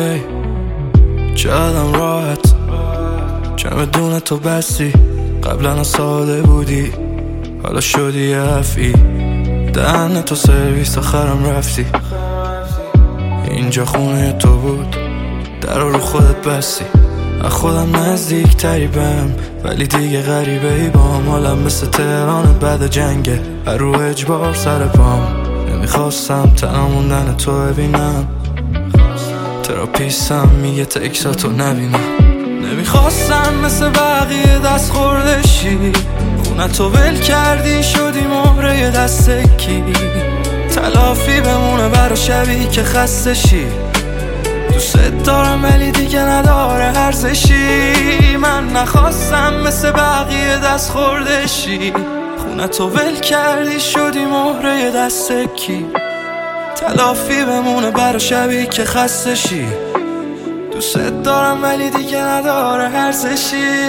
ای چقدرم راحت چه بدون تو بستی. قبلا ساده بودی حالا شدی یه حفی. دهن تو سرویس آخرم رفتی. اینجا خونه تو بود در رو خودت بستی. از خودم نزدیک تری بهم ولی دیگه غریبه ای بام. حالم مثل تهران بعد جنگه رو اجبار سر پام. نمیخواستم تنها موندن تو ببینم. تراپیستم میگه تکساتو نبینم. نمیخواستم مثل بقیه دست خوردشی. خونه تو ول کردی شدی مهره دستکی. تلافی بمونه برا شبی که خستشی. دوست دارم ولی دیگه نداره ارزشی. من نخواستم مثل بقیه دست خوردشی. خونه تو ول کردی شدی مهره دستکی. تلافی بمونه برا شبی که خستشی. دوست دارم ولی دیگه نداره ارزشی.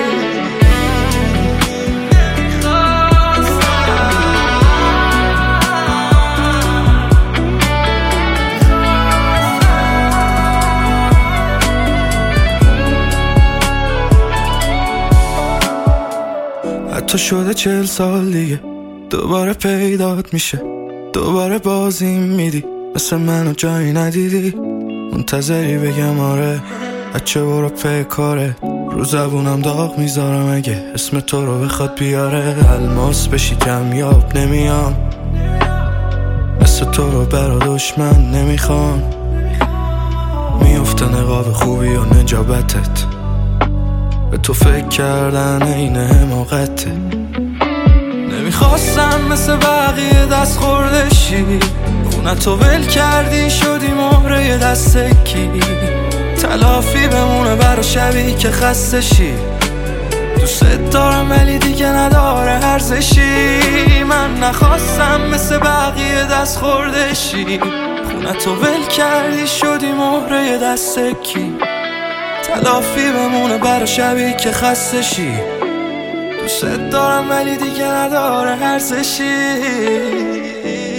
حتی شده 40 سال دیگه دوباره پیدات میشه. دوباره بازیم میدی مثل منو جایی ندیدی. منتظری بگم آره بچه برو پی کاره. رو زبونم داغ میذارم اگه اسم تو رو بخواد بیاره. الماس بشی کمیاب نمیام مثل تو رو برا دشمن نمیخوام. میفته نقاب خوبی و نجابتت. به تو فکر کردن این حماقته. نمیخواستم مثل بقیه دست خوردشی. خونه تو ول کردی شدی مهره دستکی. تلافی بمونه برا شبی که خستشی. دوست دارم ولی دیگه نداره ارزشی. من نخواستم مثل بقیه دست خوردشی. خونه تو ول کردی شدی مهره دستکی. تلافی بمونه برا شبی که خستشی. دوست دارم ولی دیگه نداره ارزشی.